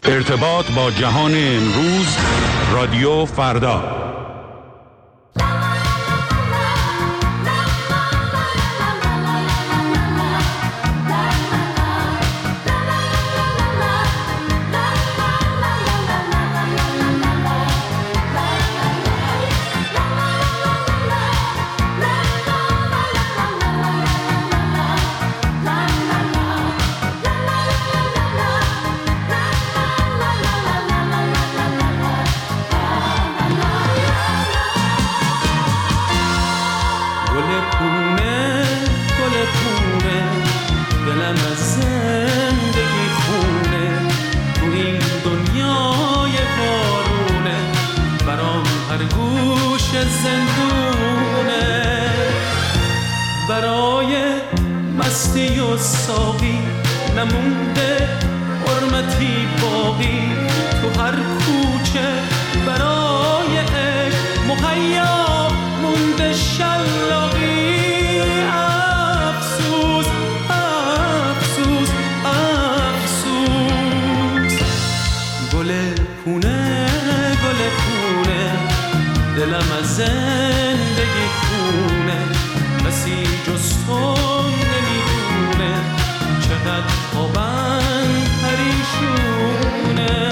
ارتباط با جهان امروز، رادیو فردا. مستی و ساقی نمونده حرمتی باقی تو هر کوچه برای عشق مهیا مونده شلاقی. افسوس افسوس افسوس گل پونه دلم از زندگی خونه کسی جز تو نمیدونه چقدر خوابم پریشونه.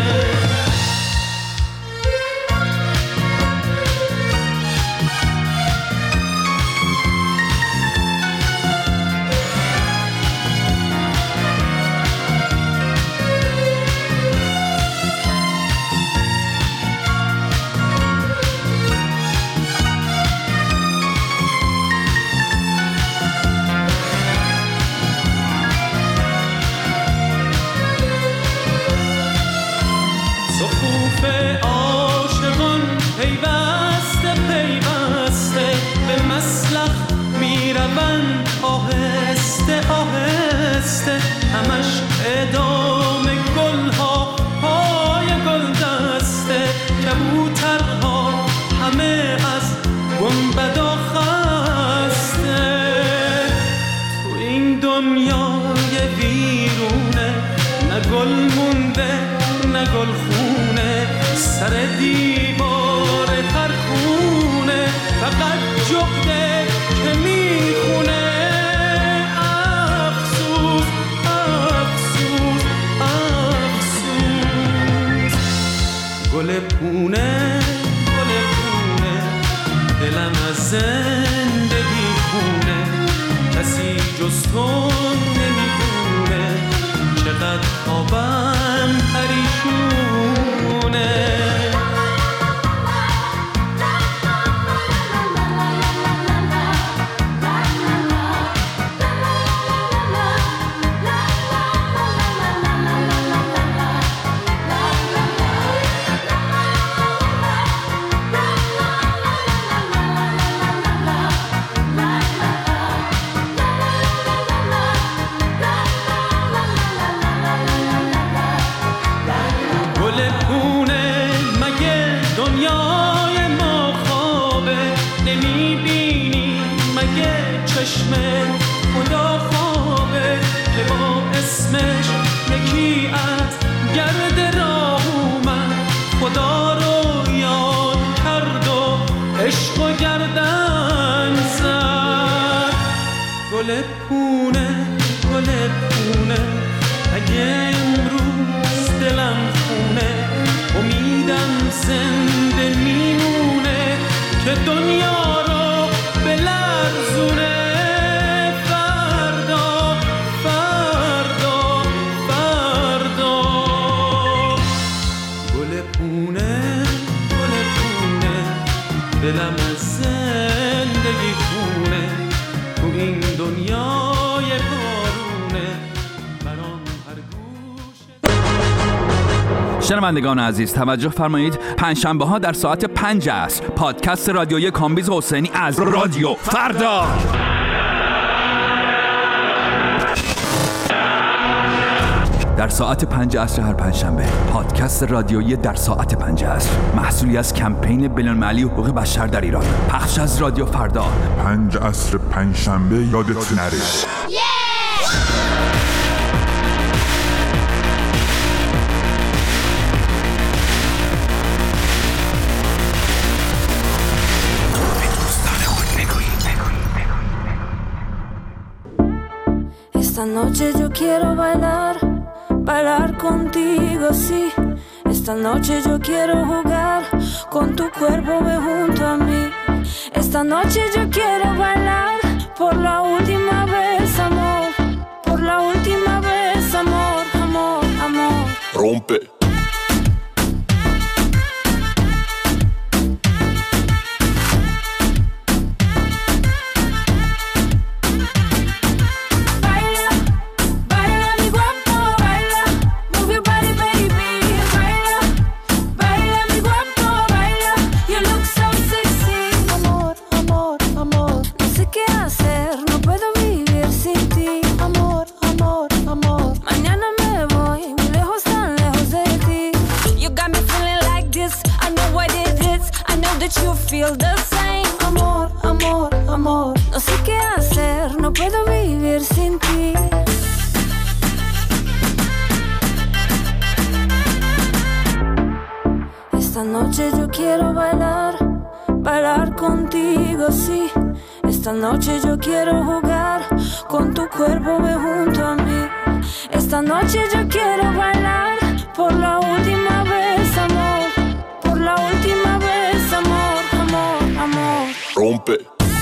همش ادامه گلها پای گل دسته کبوترها همه از گنبدا خسته. تو این دنیای ویرونه نه گل مونده نه گل خونه سر دیوار پرخونه فقط جغده که میخونه. گل پونه دلم از زندگی خونه کسی جز تو نمیدونه چقدر خوابم پریشونه. خدا خوابه که با اسمش یکی از گرد راه اومد خدا رو یاد کرد و عشق و گردن زد. گل پونه اگه امروز دلم خونه امیدم زنده میمونه که دنیا رو بلرزونه. دلم از زندگی خونه تو این دنیای بارونه برام هر گوشه. شنوندگان عزیز توجه فرمایید، پنجشنبه ها در ساعت 5 عصر پادکست رادیویی کامبیز حسینی از رادیو فردا. در ساعت 5 عصر هر پنجشنبه پادکست رادیویی در ساعت 5 عصر محصولی از کمپین بین‌المللی حقوق بشر در ایران پخش از رادیو فردا. 5 عصر پنجشنبه یادت نره. noche yo quiero bailar, bailar contigo, sí. Esta noche yo quiero jugar con tu cuerpo, ve junto a mí. Esta noche yo quiero bailar por la última vez, amor. Por la última vez, amor, amor, amor. Rompe. Feel the same. Amor, amor, amor. No sé qué hacer, no puedo vivir sin ti. Esta noche yo quiero bailar, bailar contigo, sí. Esta noche yo quiero jugar con tu cuerpo, ve junto a mí. Esta noche yo quiero bailar por la última vez, amor. Por la última vez, amor, amor, amor. Rompe.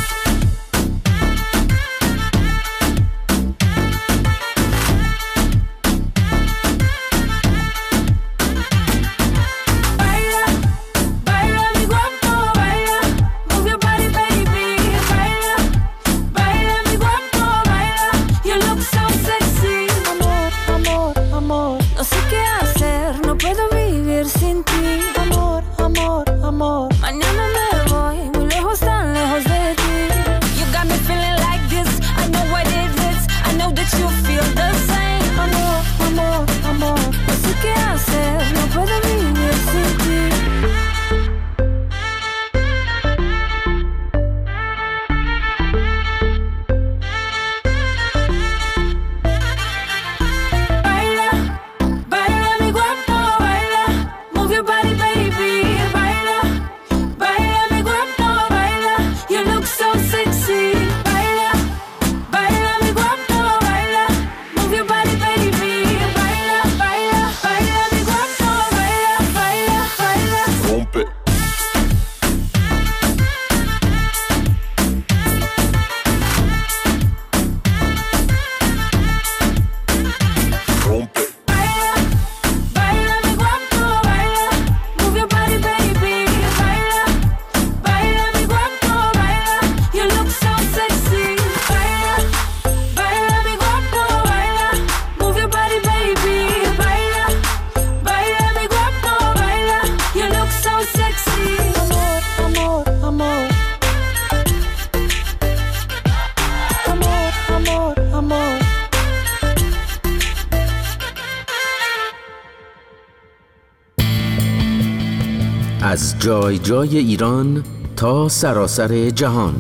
از جای جای ایران تا سراسر جهان.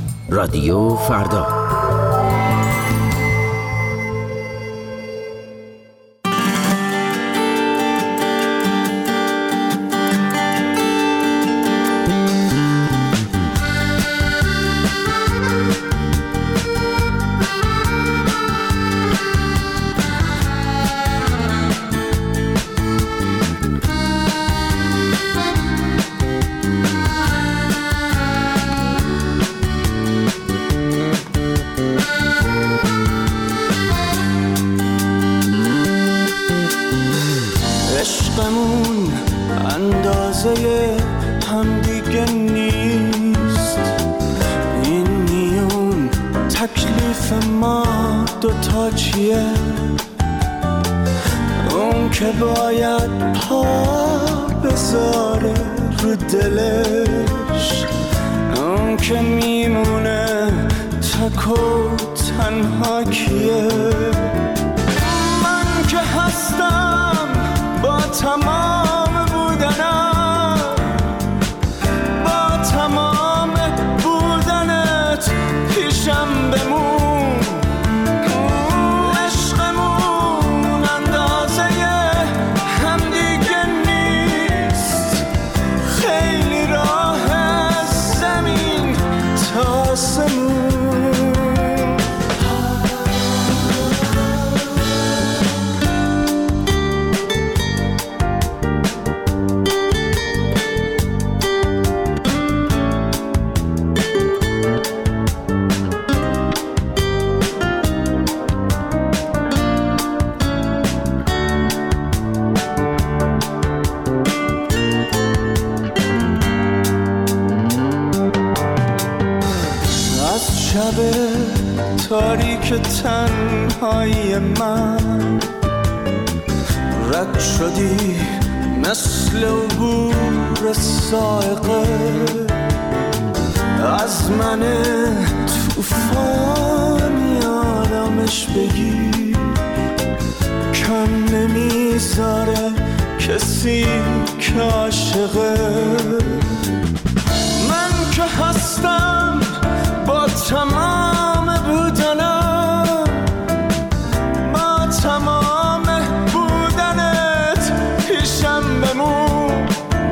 رادیو فردا. عشقمون اندازه هم دیگه نیست، این میون تکلیف ما دوتا چیه؟ اون که باید پا بذاره رو دلش، اون که میمونه تک و تنها کیه؟ من که هستم با تمام بودنم، با تمام بودنت پیشم بمون. عشقمون اندازه هم دیگه نیست، خیلی راه از زمین تا آسمون. تاریک تنهایی من رد شدی مثل عبور سائقه از من توفانی آرامش بگی کم نمیذاره کسی که عاشقه من که هستم با تمام بودنم با تمام بودنت پیشم بمون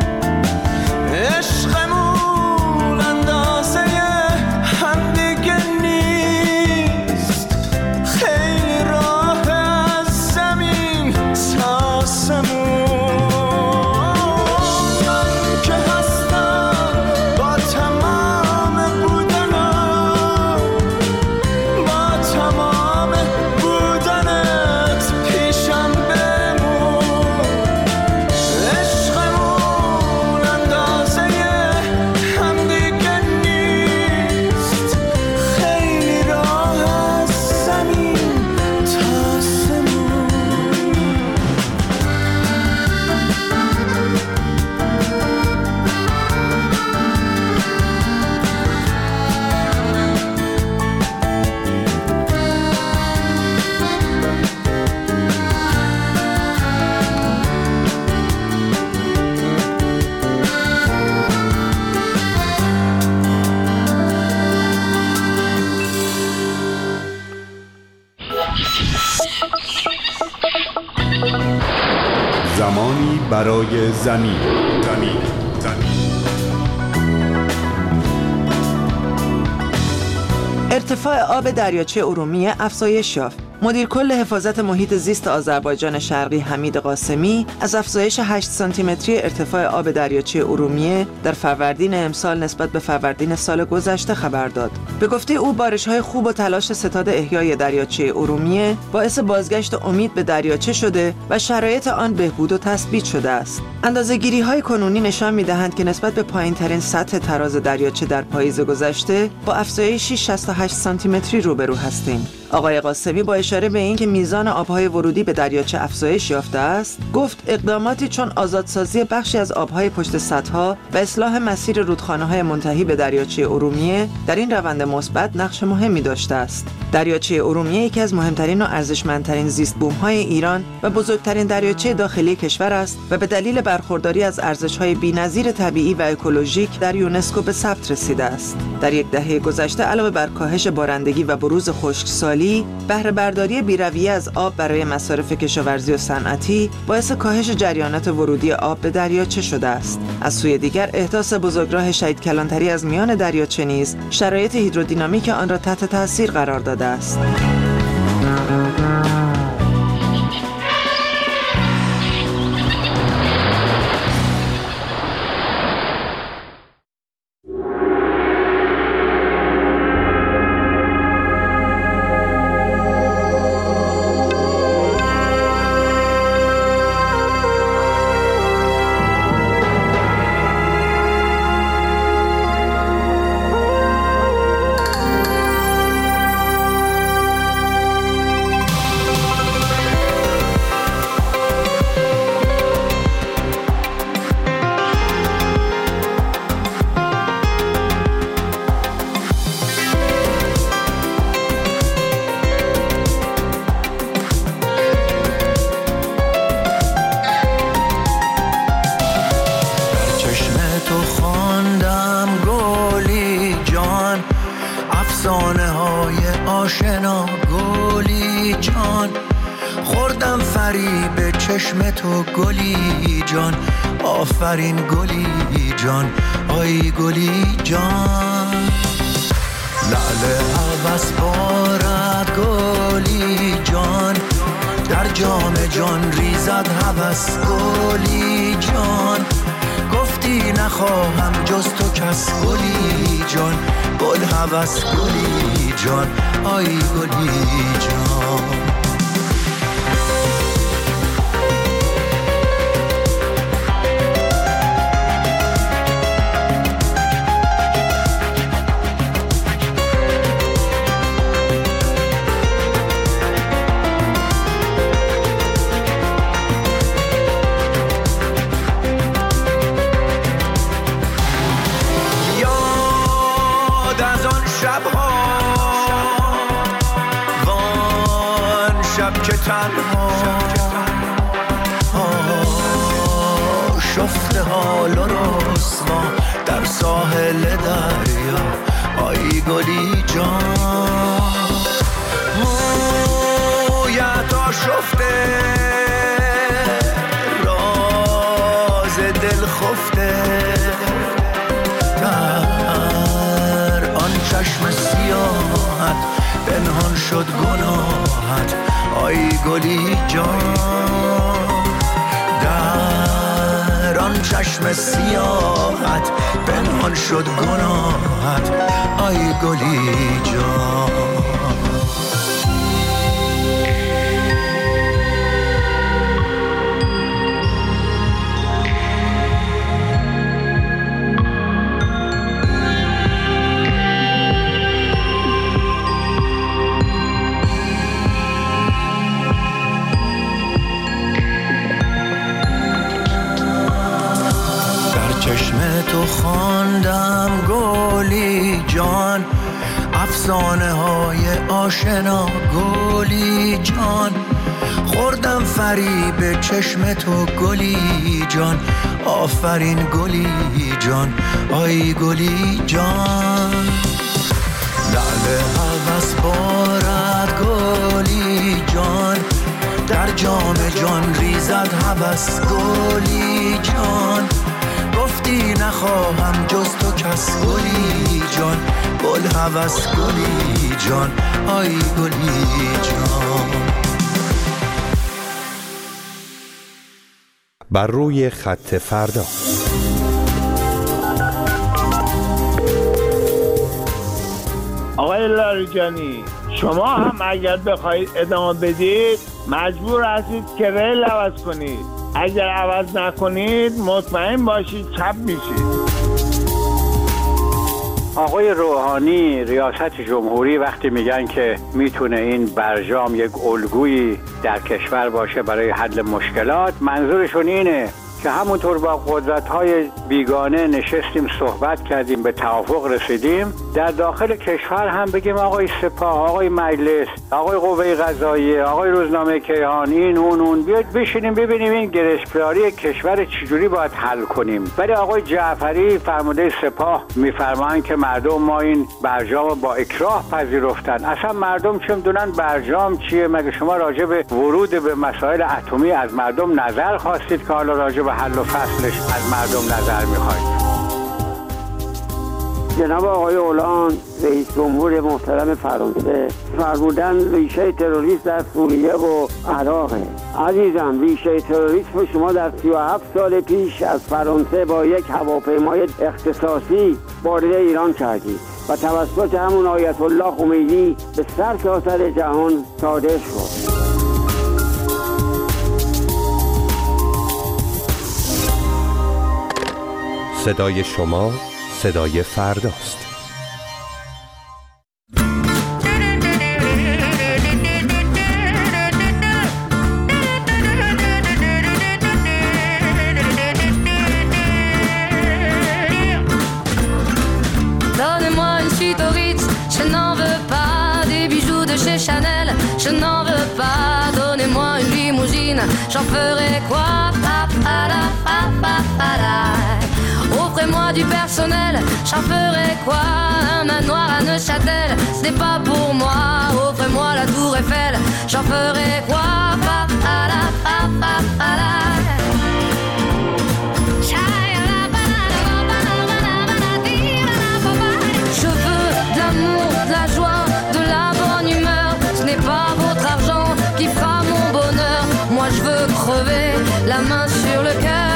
عشقمون اندازه هم دیگه نیست خیلی راه از زمین تا آسمون من که هستم با تمام بودنم با تمام بودنت پیشم بمون عشقمون اندازه هم دیگه نیست خیلی راه از زمین تا آسمون زمانی برای زمین. ارتفاع آب دریاچه ارومیه افزایش یافت. مدیر کل حفاظت محیط زیست آذربایجان شرقی حمید قاسمی از افزایش 8 سانتیمتری ارتفاع آب دریاچه ارومیه در فروردین امسال نسبت به فروردین سال گذشته خبر داد. به گفته او بارش‌های خوب و تلاش ستاد احیای دریاچه ارومیه باعث بازگشت امید به دریاچه شده و شرایط آن بهبود و تثبیت شده است. اندازه‌گیری‌های کنونی نشان می‌دهند که نسبت به پایین‌ترین سطح تراز دریاچه در پاییز گذشته با افزایشی 68 سانتیمتری روبرو هستیم. آقای قاسمی با اشاره به اینکه میزان آبهای ورودی به دریاچه افزایش یافته است، گفت اقداماتی چون آزادسازی بخشی از آبهای پشت سدها و اصلاح مسیر رودخانه‌های منتهی به دریاچه ارومیه در این روند مثبت نقش مهمی داشته است. دریاچه ارومیه یکی از مهمترین و ارزشمندترین زیست بوم‌های ایران و بزرگترین دریاچه داخلی کشور است و به دلیل برخورداری از ارزش‌های بی‌نظیر طبیعی و اکولوژیک در یونسکو به ثبت رسیده است. در یک دهه گذشته علاوه بر کاهش بارندگی و بروز خشکسالی، بهره برداری بی‌رویه از آب برای مصارف کشاورزی و صنعتی باعث کاهش جریانات ورودی آب به دریاچه شده است. از سوی دیگر احداث بزرگراه شهید کلانتری از میان دریاچه نیز شرایط هیدرودینامیک آن را تحت تاثیر قرار داده است. آشنا گلی جان، خوردم فریب چشم تو گلی جان، آفرین گلی جان، آی گلی جان. لعل عوض بارد گلی جان، در جام جان ریزد هوس گلی جان. گفتی نخواهم جز تو کس گلی جان، گل هوس گلی جان، آی گلی جان. تنها شفته حال و رسوا در ساحل دریا آی گلی جان مویت آشفته راز دل خفته در آن چشم سیاحت پنهان شد گناهت آی گلی جان در آن چشم سیاحت پنهان شد گناهت آی گلی جان تو خواندم گلی جان افسانه های آشنا گلی جان خوردم فریب چشم تو گلی جان آفرین گلی جان آی گلی جان لعل هوس بارد گلی جان در جام جان ریزد هوس گلی جان گفتی نخواهم جز تو کس گلی جان گل هوس گلی جان آی گلی جان بر روی خط فردا آقای لاریجانی شما هم اگر بخواید ادامه بدید مجبور هستید کرایه عوض کنید اگر عوض نکنید مطمئن باشید چپ میشید. آقای روحانی ریاست جمهوری وقتی میگن که میتونه این برجام یک الگویی در کشور باشه برای حل مشکلات منظورشون اینه که همونطور با قدرت‌های بیگانه نشستیم صحبت کردیم به توافق رسیدیم در داخل کشور هم بگیم آقای سپاه آقای مجلس آقای قوه قضاییه آقای روزنامه کیهان این اون بیاید بشینیم ببینیم این گرفتاری کشور چجوری باید حل کنیم. ولی آقای جعفری فرمانده سپاه میفرمایند که مردم ما این برجام با اکراه پذیرفتن. اصلا مردم چه میدونن برجام چیه؟ مگه شما راجع به ورود به مسائل اتمی از مردم نظر خواستید که حالا راجع به حل و فصلش از مردم نظر میخواید؟ جناب آقای اولان رئیس جمهور محترم فرانسه فرمودن ریشه تروریسم در سوریه و عراقه. عزیزم ریشه تروریسم شما در 37 سال پیش از فرانسه با یک هواپیمای اختصاصی وارد ایران کردید و توسط همون آیت الله خمینی به سرتاسر جهان صادر شد. صدای شما صدای فرداست. Donnez-moi une suite au Ritz, je n'en veux pas des bijoux de chez Chanel, je n'en veux pas. Donnez-moi une limousine, j'en ferai quoi? Offrez-moi du personnel, j'en ferai quoi? Un manoir à Neuchâtel, ce n'est pas pour moi. Offrez-moi la tour Eiffel, j'en ferai quoi? Je veux de l'amour, de la joie, de la bonne humeur. Ce n'est pas votre argent qui fera mon bonheur. Moi je veux crever la main sur le cœur.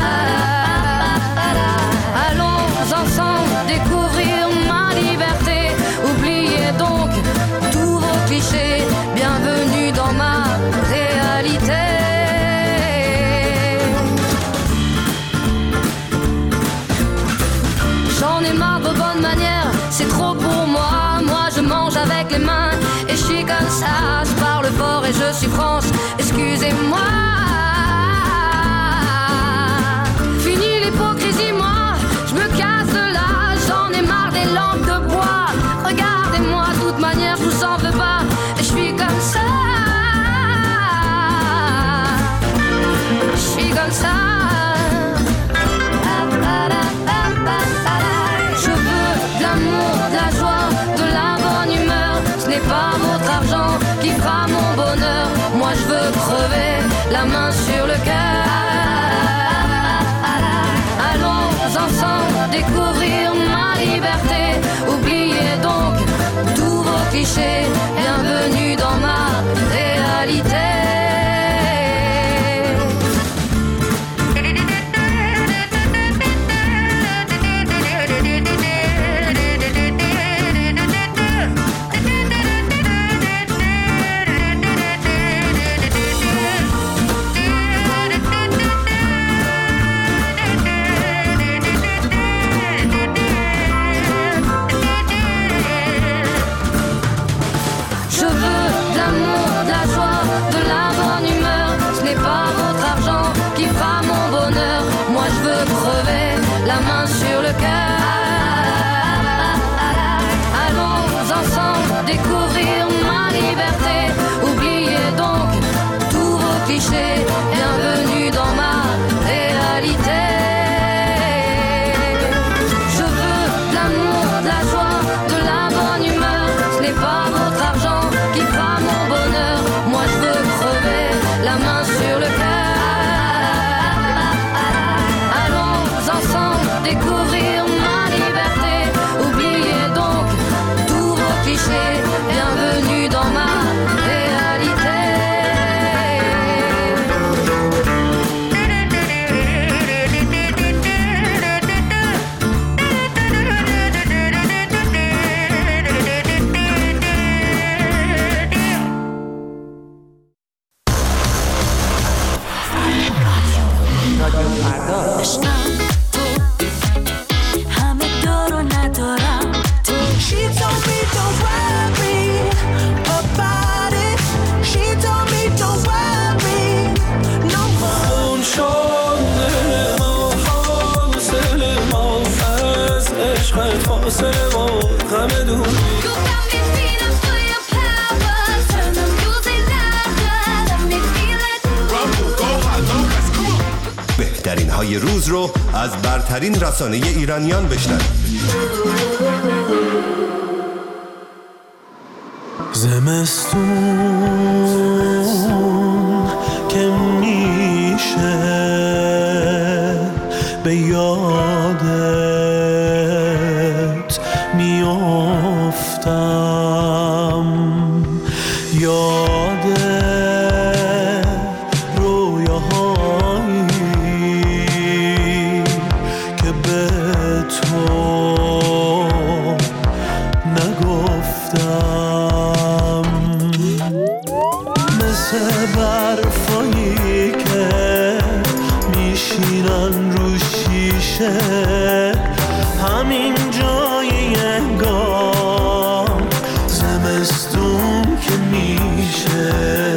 Allons ensemble découvrir ma liberté. Oubliez donc tous vos clichés. Bienvenue dans ma réalité. J'en ai marre de vos bonnes manières, c'est trop pour moi. Moi je mange avec les mains et je suis comme ça. Je parle fort et je suis France, excusez-moi. Fini l'hypocrisie, moi je me casse de là. J'en ai marre des lampes de bois. Regardez-moi, de toute manière je vous en veux pas. Et je suis comme ça. comme ça. Je veux de l'amour, de la joie, de la bonne humeur. Ce n'est pas votre argent qui fera mon bonheur. Moi je veux crever la main sur le cœur. Allons ensemble découvrir ma liberté. Oubliez donc tous vos clichés. Bienvenue dans ma réalité. La main sur le cœur. Allons ensemble découvrir ma liberté. Oubliez donc tous vos clichés. Bienvenue dans ma réalité. Je veux de l'amour, de la joie, de la bonne humeur. Ce n'est pas votre argent qui fera mon bonheur. Moi je veux crever la main sur le cœur. Découvrir ma liberté. Oubliez donc tous vos clichés. Bienvenue dans ma réalité. بهترین های روز رو از برترین رسانه ایرانیان بشنوید. زمستون که میشه به یادت میافتم، یاد رویاهایی که به تو نگفتم، مثل برفایی که میشینن رو شیشه همین جای انگار. زمستون که میشه،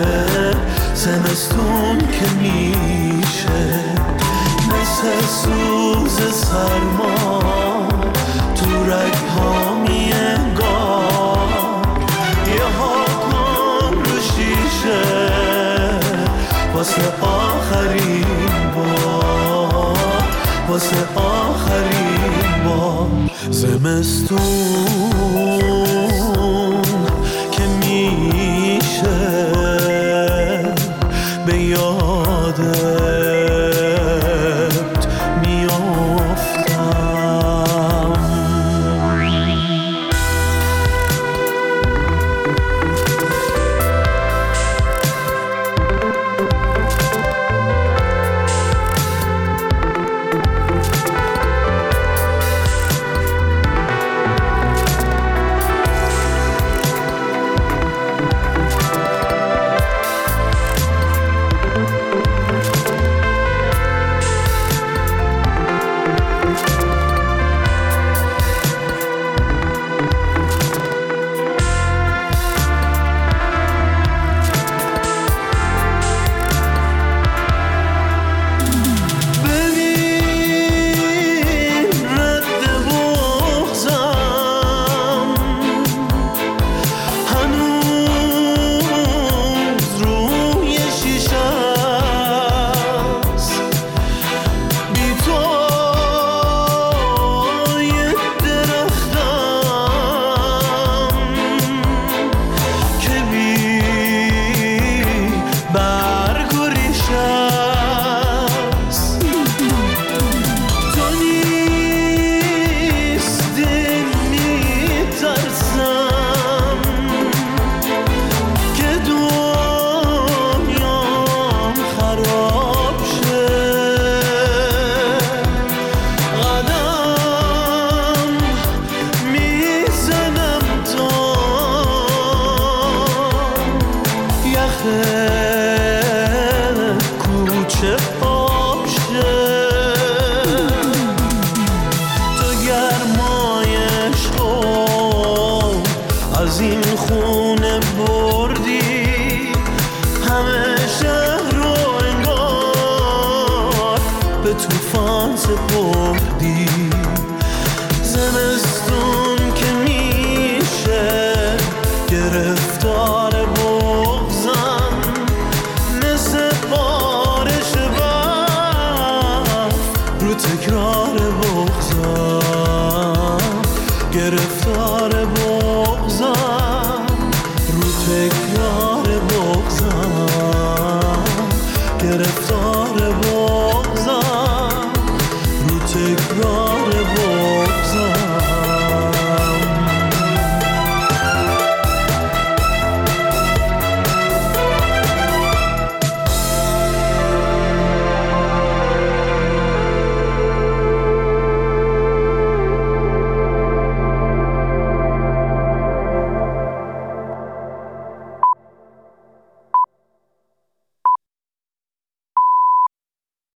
زمستون که میشه، مثل سوز سرما تو رگ‌ها میانگار. یه ها کن رو شیشه واسه آخرین بار، واسه آخرین بار. زمستون که میشه به یادت میافتم. طوفان سپردی. زمستون که میشه گرفتار بغضم، مثل بارش برف رو تکرار بغضم.